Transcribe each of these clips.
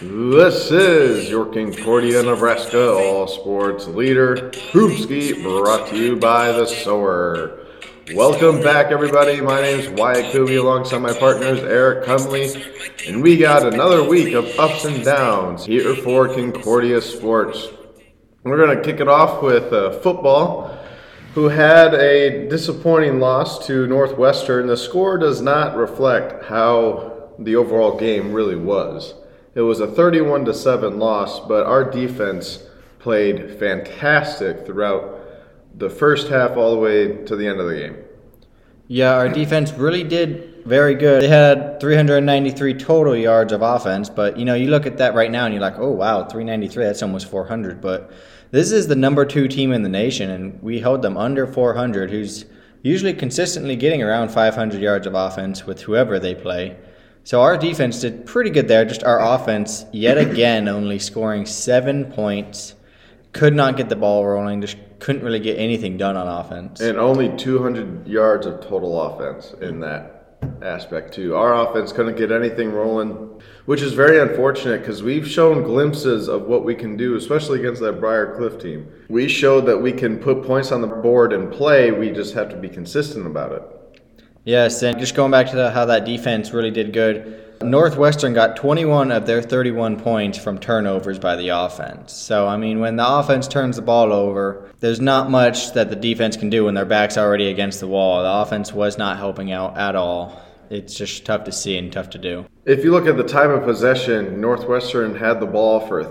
This is your Concordia, Nebraska all sports leader, Hoopski, brought to you by The Sower. Welcome back, everybody. My name is Wyatt Kuby, alongside my partners Eric Cumley, and we got another week of ups and downs here for Concordia Sports. We're going to kick it off with football, who had a disappointing loss to Northwestern. The score does not reflect how the overall game really was. It was a 31-7 loss, but our defense played fantastic throughout the first half all the way to the end of the game. Yeah, our defense really did very good. They had 393 total yards of offense, but you look at that right now and you're like, oh wow, 393, that's almost 400. But this is the number 2 team in the nation, and we held them under 400, who's usually consistently getting around 500 yards of offense with whoever they play. So our defense did pretty good there. Just our offense, yet again, only scoring 7 points. Could not get the ball rolling. Just couldn't really get anything done on offense. And only 200 yards of total offense in that aspect, too. Our offense couldn't get anything rolling, which is very unfortunate because we've shown glimpses of what we can do, especially against that Briar Cliff team. We showed that we can put points on the board and play. We just have to be consistent about it. Yes, and just going back to how that defense really did good, Northwestern got 21 of their 31 points from turnovers by the offense. So, when the offense turns the ball over, there's not much that the defense can do when their back's already against the wall. The offense was not helping out at all. It's just tough to see and tough to do. If you look at the time of possession, Northwestern had the ball for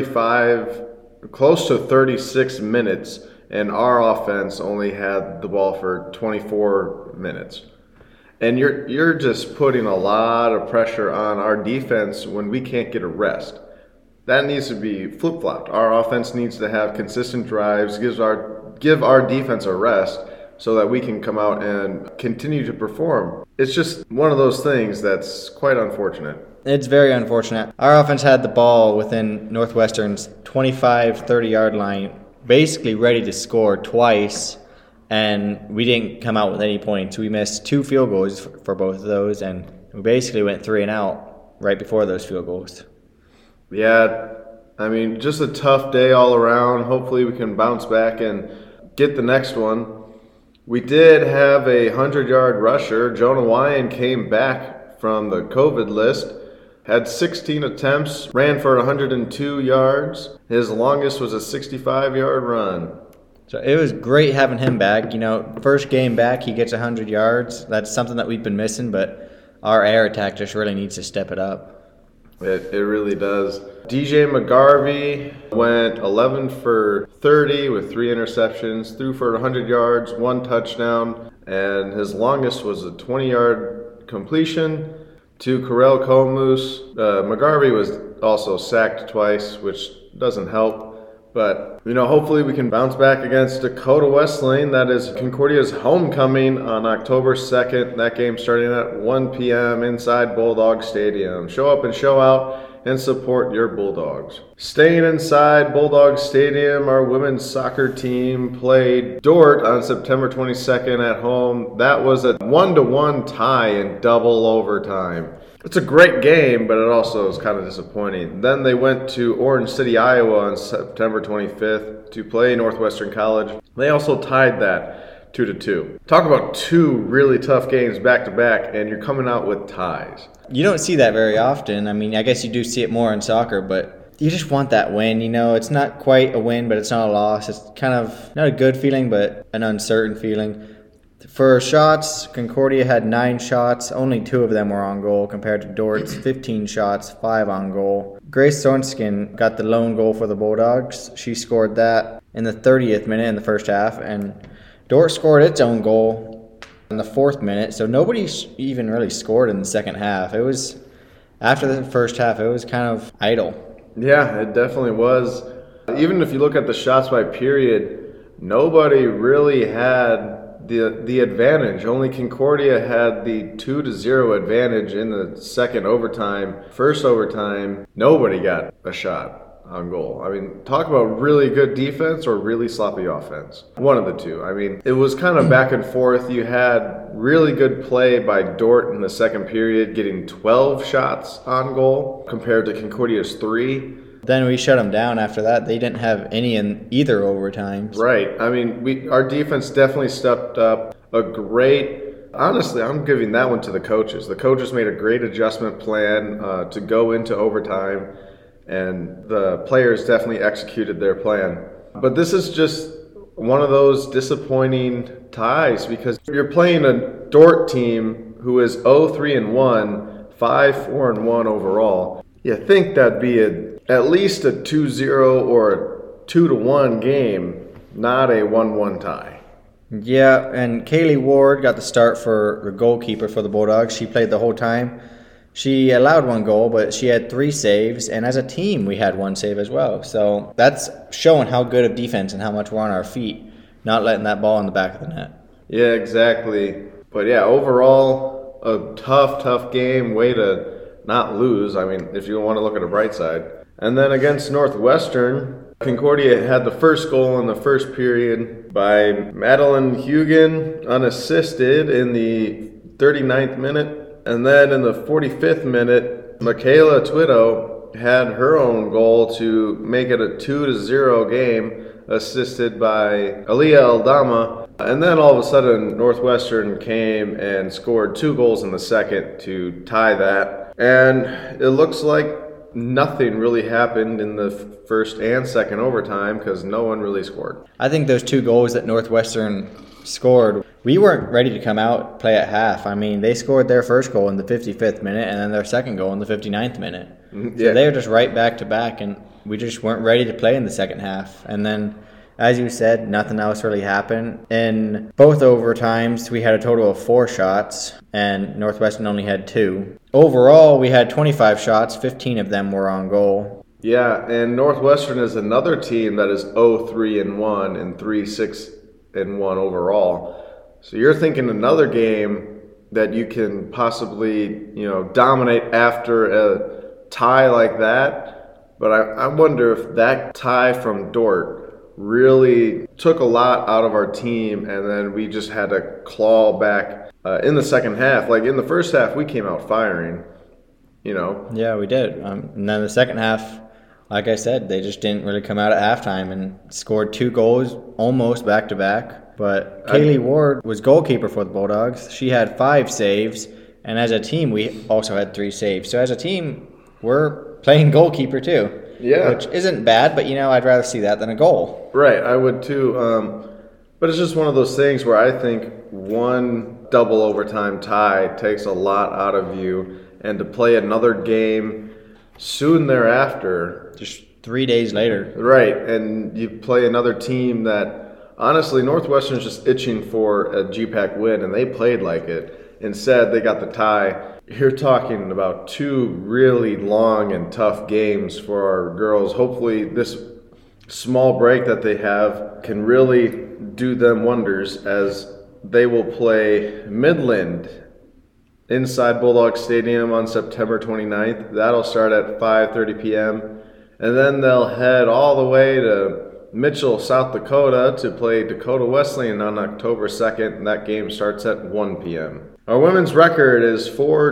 35, close to 36 minutes, and our offense only had the ball for 24 minutes. And you're just putting a lot of pressure on our defense when we can't get a rest. That needs to be flip-flopped. Our offense needs to have consistent drives, give our defense a rest so that we can come out and continue to perform. It's just one of those things that's quite unfortunate. It's very unfortunate. Our offense had the ball within Northwestern's 25, 30-yard line, basically ready to score twice, and we didn't come out with any points. We missed 2 field goals for both of those, and we basically went 3 and out right before those field goals. Yeah, just a tough day all around. Hopefully we can bounce back and get the next one. We did have a 100-yard rusher. Jonah Wyan came back from the COVID list, had 16 attempts, ran for 102 yards. His longest was a 65-yard run. So it was great having him back. First game back, he gets 100 yards. That's something that we've been missing, but our air attack just really needs to step it up. It really does. DJ McGarvey went 11 for 30 with 3 interceptions, threw for 100 yards, 1 touchdown, and his longest was a 20-yard completion to Karel Komus. McGarvey was also sacked twice, which doesn't help. But, hopefully we can bounce back against Dakota Wesleyan. That is Concordia's homecoming on October 2nd. That game starting at 1 p.m. inside Bulldog Stadium. Show up and show out and support your Bulldogs. Staying inside Bulldog Stadium, our women's soccer team played Dordt on September 22nd at home. That was a 1-1 tie in double overtime. It's a great game, but it also is kind of disappointing. Then they went to Orange City, Iowa on September 25th to play Northwestern College. They also tied that 2-2. Talk about 2 really tough games back-to-back, and you're coming out with ties. You don't see that very often. I guess you do see it more in soccer, but you just want that win. It's not quite a win, but it's not a loss. It's kind of not a good feeling, but an uncertain feeling. For shots, Concordia had 9 shots. Only 2 of them were on goal compared to Dordt's 15 shots, 5 on goal. Grace Sorenskin got the lone goal for the Bulldogs. She scored that in the 30th minute in the first half, and Dordt scored its own goal in the 4th minute, so nobody even really scored in the second half. It was, after the first half, it was kind of idle. Yeah, it definitely was. Even if you look at the shots by period, nobody really had the advantage. Only Concordia had the 2-0 advantage in the second overtime. First overtime, nobody got a shot. on goal. I mean, talk about really good defense or really sloppy offense. One of the two. I mean, it was kind of back and forth. You had really good play by Dordt in the second period, getting 12 shots on goal compared to Concordia's 3. Then we shut them down after that. They didn't have any in either overtimes. Right. I mean, our defense definitely stepped up. Honestly, I'm giving that one to the coaches. The coaches made a great adjustment plan to go into overtime, and the players definitely executed their plan. But this is just one of those disappointing ties because you're playing a Dordt team who is 0-3-1, 5-4-1 overall. You think that'd be at least a 2-0 or a 2-1 game, not a 1-1 tie. Yeah, and Kaylee Ward got the start for the goalkeeper for the Bulldogs. She played the whole time. She allowed 1 goal, but she had 3 saves, and as a team, we had 1 save as well. So that's showing how good of defense and how much we're on our feet, not letting that ball in the back of the net. Yeah, exactly. But yeah, overall, a tough game. Way to not lose. I mean, if you want to look at a bright side. And then against Northwestern, Concordia had the first goal in the first period by Madeline Hugan, unassisted in the 39th minute. And then in the 45th minute, Michaela Twitto had her own goal to make it a 2-0 game, assisted by Aliyah Aldama. And then all of a sudden, Northwestern came and scored 2 goals in the second to tie that. And it looks like nothing really happened in the first and second overtime because no one really scored. I think those 2 goals that Northwestern scored, we weren't ready to come out play at half. I mean, they scored their first goal in the 55th minute and then their second goal in the 59th minute. So they were just right back to back, and we just weren't ready to play in the second half. And then, as you said, nothing else really happened. In both overtimes, we had a total of 4 shots, and Northwestern only had 2. Overall, we had 25 shots, 15 of them were on goal. Yeah, and Northwestern is another team that is 0-3-1 and 3-6-1 overall. So you're thinking another game that you can possibly, dominate after a tie like that. But I wonder if that tie from Dordt really took a lot out of our team, and then we just had to claw back in the second half. Like in the first half, we came out firing, Yeah, we did. And then the second half, like I said, they just didn't really come out at halftime and scored 2 goals almost back to back. But Kaylee Ward was goalkeeper for the Bulldogs. She had 5 saves, and as a team, we also had 3 saves. So as a team, we're playing goalkeeper too. Yeah. Which isn't bad, but I'd rather see that than a goal. Right, I would too. But it's just one of those things where I think one double overtime tie takes a lot out of you, and to play another game soon thereafter, just 3 days later. Right, and you play another team that, honestly, Northwestern's just itching for a GPAC win, and they played like it. Instead, they got the tie. You're talking about 2 really long and tough games for our girls. Hopefully, this small break that they have can really do them wonders, as they will play Midland inside Bulldog Stadium on September 29th. That'll start at 5:30 p.m. And then they'll head all the way to Mitchell, South Dakota to play Dakota Wesleyan on October 2nd, and that game starts at 1 p.m. Our women's record is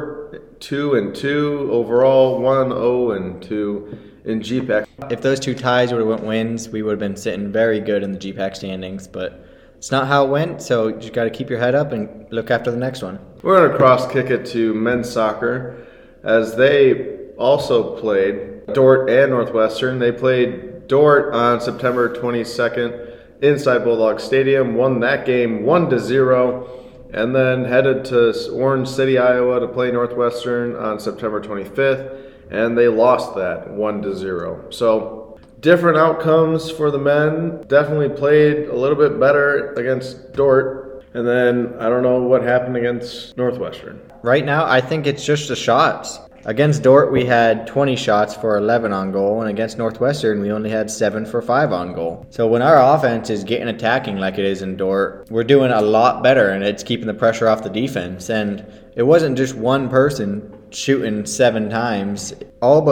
4-2-2 overall, 1-0-2 in GPAC. If those 2 ties would have went wins, we would have been sitting very good in the GPAC standings, but it's not how it went, so you just got to keep your head up and look after the next one. We're going to cross kick it to men's soccer, as they also played Dordt and Northwestern. They played Dordt on September 22nd inside Bulldog Stadium, won that game 1-0, and then headed to Orange City, Iowa to play Northwestern on September 25th, and they lost that 1-0. So different outcomes for the men. Definitely played a little bit better against Dordt, and then I don't know what happened against Northwestern. Right now, I think it's just the shots. Against Dordt, we had 20 shots for 11 on goal, and against Northwestern, we only had 7 for 5 on goal. So when our offense is getting attacking like it is in Dordt, we're doing a lot better, and it's keeping the pressure off the defense. And it wasn't just one person shooting 7 times. All but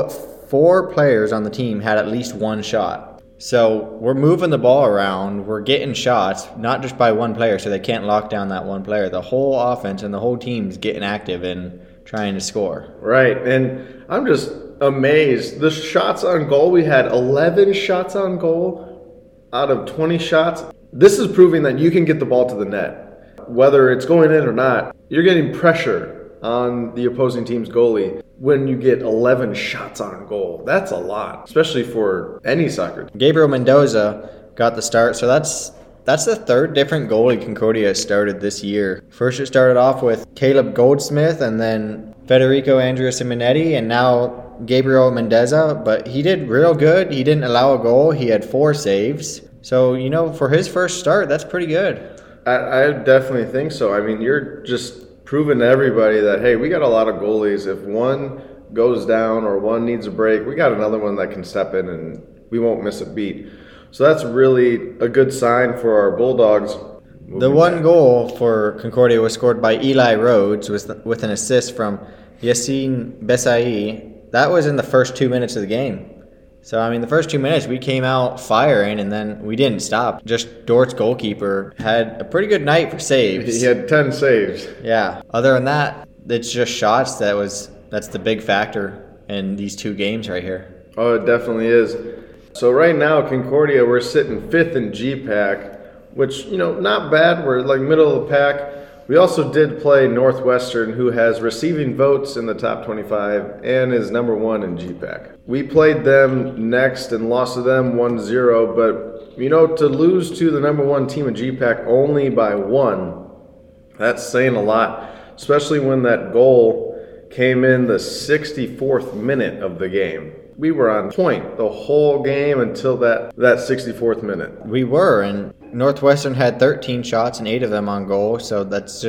4 players on the team had at least one shot. So we're moving the ball around. We're getting shots, not just by one player, so they can't lock down that one player. The whole offense and the whole team's getting active and trying to score. Right, and I'm just amazed. The shots on goal, we had 11 shots on goal out of 20 shots. This is proving that you can get the ball to the net. Whether it's going in or not, you're getting pressure on the opposing team's goalie when you get 11 shots on goal. That's a lot, especially for any soccer team. Gabriel Mendoza got the start, so that's the third different goalie Concordia has started this year. First it started off with Caleb Goldsmith and then Federico Andrea Simonetti, and now Gabriel Mendoza, but he did real good. He didn't allow a goal. He had 4 saves. So, for his first start, that's pretty good. I definitely think so. I mean, you're just proving to everybody that, hey, we got a lot of goalies. If one goes down or one needs a break, we got another one that can step in and we won't miss a beat. So that's really a good sign for our Bulldogs. The one goal for Concordia was scored by Eli Rhodes with an assist from Yassine Besai. That was in the first 2 minutes of the game. So, the first 2 minutes we came out firing and then we didn't stop. Just Dort's goalkeeper had a pretty good night for saves. He had 10 saves. Yeah. Other than that, it's just shots that's the big factor in these 2 games right here. Oh, it definitely is. So right now, Concordia, we're sitting 5th in GPAC, which, not bad. We're like middle of the pack. We also did play Northwestern, who has receiving votes in the top 25 and is number 1 in GPAC. We played them next and lost to them 1-0, but, to lose to the number 1 team in GPAC only by 1, that's saying a lot, especially when that goal came in the 64th minute of the game. We were on point the whole game until that 64th minute. We were, and Northwestern had 13 shots and 8 of them on goal, so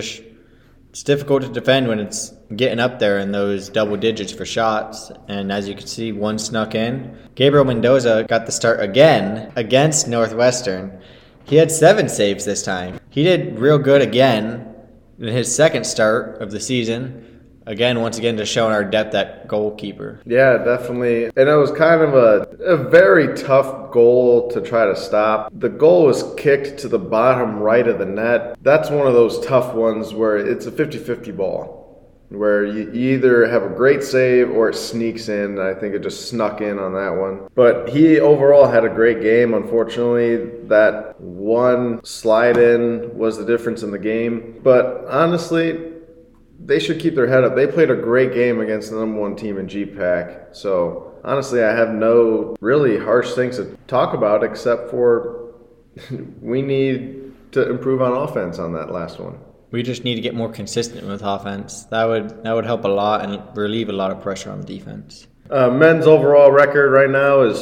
it's difficult to defend when it's getting up there in those double digits for shots. And as you can see, 1 snuck in. Gabriel Mendoza got the start again against Northwestern. He had 7 saves this time. He did real good again in his second start of the season. Again, once again, just showing our depth at goalkeeper. Yeah, definitely. And it was kind of a very tough goal to try to stop. The goal was kicked to the bottom right of the net. That's one of those tough ones where it's a 50-50 ball, where you either have a great save or it sneaks in. I think it just snuck in on that one. But he overall had a great game. Unfortunately, that one slide in was the difference in the game. But honestly, they should keep their head up. They played a great game against the number 1 team in GPAC. So, honestly, I have no really harsh things to talk about except for we need to improve on offense on that last one. We just need to get more consistent with offense. That would help a lot and relieve a lot of pressure on the defense. Men's overall record right now is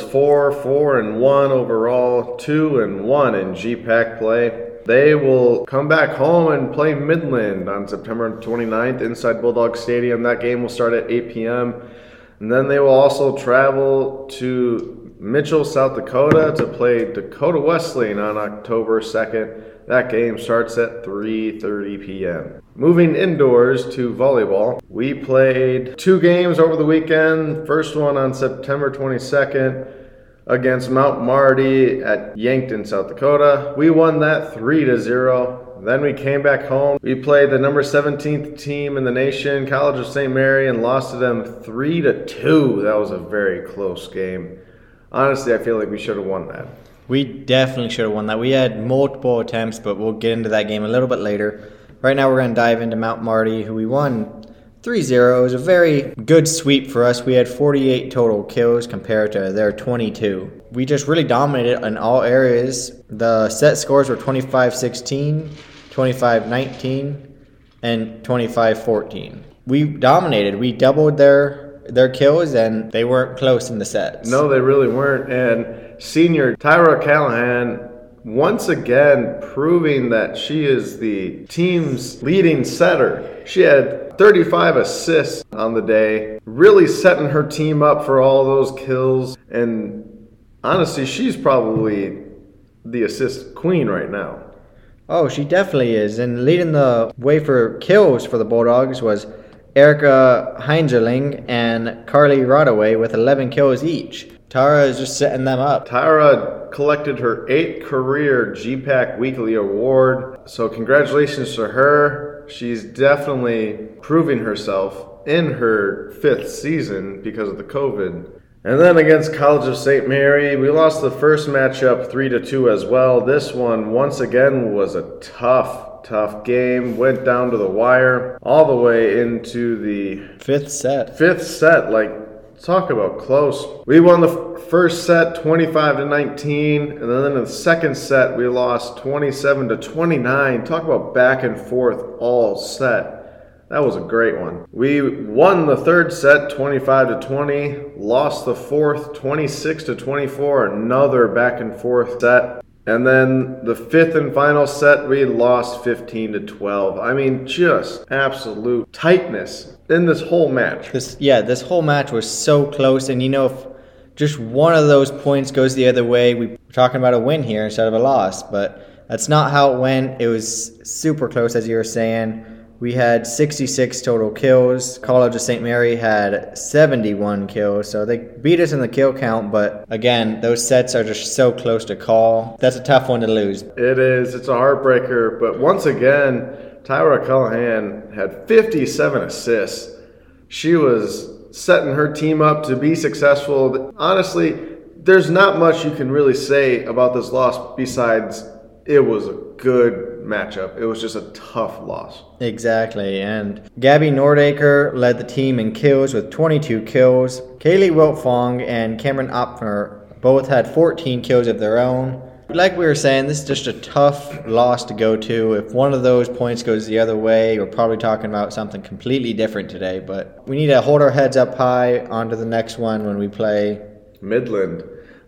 4-1 overall, 2-1 in GPAC play. They will come back home and play Midland on September 29th inside Bulldog Stadium. That game will start at 8 p.m. And then they will also travel to Mitchell, South Dakota to play Dakota Wesleyan on October 2nd. That game starts at 3:30 p.m. Moving indoors to volleyball, we played 2 games over the weekend. First one on September 22nd. Against Mount Marty at Yankton, South Dakota. We won that 3-0. Then we came back home. We played the number 17th team in the nation, College of St. Mary, and lost to them 3-2. That was a very close game. Honestly, I feel like we should have won that. We definitely should have won that. We had multiple attempts, but we'll get into that game a little bit later. Right now we're going to dive into Mount Marty, who we won 3-0. It was a very good sweep for us. We had 48 total kills compared to their 22. We just really dominated in all areas. The set scores were 25-16, 25-19, and 25-14. We dominated. We doubled their kills, and they weren't close in the sets. No, they really weren't. And senior Tyra Callahan, once again proving that she is the team's leading setter. She had 35 assists on the day, really setting her team up for all those kills. And honestly, she's probably the assist queen right now. Oh, she definitely is. And leading the way for kills for the Bulldogs was Erica Heingerling and Carly Rodaway with 11 kills each. Tara is just setting them up. Tara collected her 8th career GPAC Weekly Award, so congratulations to her. She's definitely proving herself in her 5th season because of the COVID. And then against College of St. Mary, we lost the first matchup 3-2 as well. This one, once again, was a tough game. Went down to the wire all the way into the 5th set. 5th set, talk about close. We won the first set 25-19, and then in the second set we lost 27-29. Talk about back and forth all set. That was a great one. We won the third set 25-20, lost the fourth 26-24, another back and forth set. And then the 5th and final set, we lost 15-12. I mean, just absolute tightness in this whole match. This whole match was so close. And if just one of those points goes the other way, we're talking about a win here instead of a loss. But that's not how it went. It was super close, as you were saying. We had 66 total kills. College of St. Mary had 71 kills. So they beat us in the kill count. But again, those sets are just so close to call. That's a tough one to lose. It is. It's a heartbreaker. But once again, Tyra Callahan had 57 assists. She was setting her team up to be successful. Honestly, there's not much you can really say about this loss besides it was a good matchup. It was just a tough loss. Exactly. And Gabby Nordacre led the team in kills with 22 kills. Kaylee Wiltfong and Cameron Opner both had 14 kills of their own. Like we were saying, this is just a tough loss to go to. If one of those points goes the other way, we're probably talking about something completely different today. But we need to hold our heads up high onto the next one when we play Midland.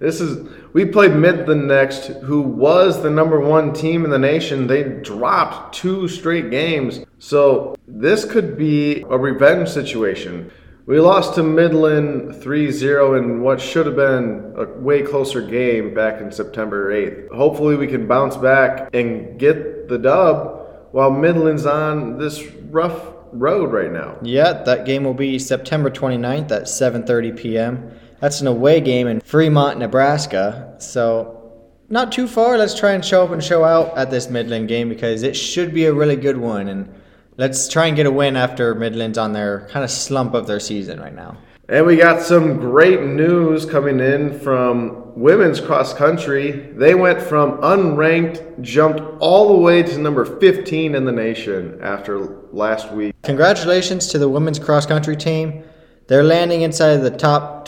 We played Midland next, who was the number 1 team in the nation. They dropped 2 straight games. So this could be a revenge situation. We lost to Midland 3-0 in what should have been a way closer game back in September 8th. Hopefully we can bounce back and get the dub while Midland's on this rough road right now. Yeah, that game will be September 29th at 7:30 p.m. That's an away game in Fremont, Nebraska. So not too far. Let's try and show up and show out at this Midland game because it should be a really good one. And let's try and get a win after Midland's on their kind of slump of their season right now. And we got some great news coming in from women's cross country. They went from unranked, jumped all the way to number 15 in the nation after last week. Congratulations to the women's cross country team. They're landing inside the top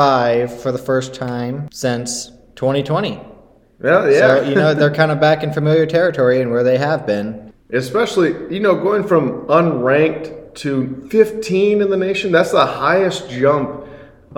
25 for the first time since 2020. Well, yeah. So, they're kind of back in familiar territory and where they have been. Especially, going from unranked to 15 in the nation, that's the highest jump.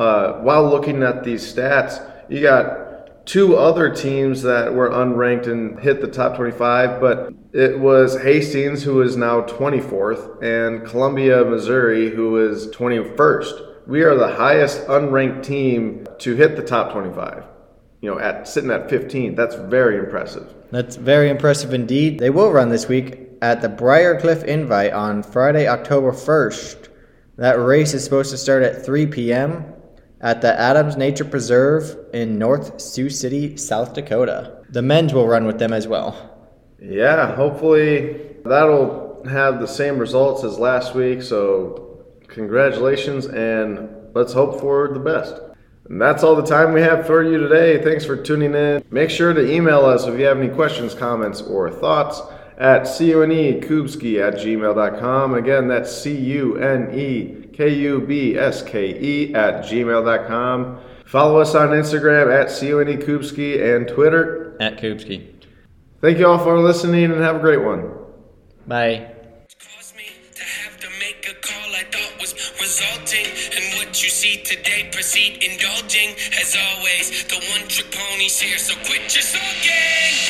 While looking at these stats, you got 2 other teams that were unranked and hit the top 25, but it was Hastings, who is now 24th, and Columbia, Missouri, who is 21st. We are the highest unranked team to hit the top 25. Sitting at 15, that's very impressive. That's very impressive indeed. They will run this week at the Briarcliff Invite on Friday, October 1st. That race is supposed to start at 3 p.m. at the Adams Nature Preserve in North Sioux City, South Dakota. The men's will run with them as well. Yeah, hopefully that'll have the same results as last week. So congratulations, and let's hope for the best. And that's all the time we have for you today. Thanks for tuning in. Make sure to email us if you have any questions, comments, or thoughts at CUNEKubski@gmail.com. Again, that's CUNEKUBSKE@gmail.com. Follow us on Instagram at CUNEKubski and Twitter at Kubski. Thank you all for listening and have a great one. Bye. Resulting in what you see today, proceed indulging as always. The one trick pony's here, so quit your sulking.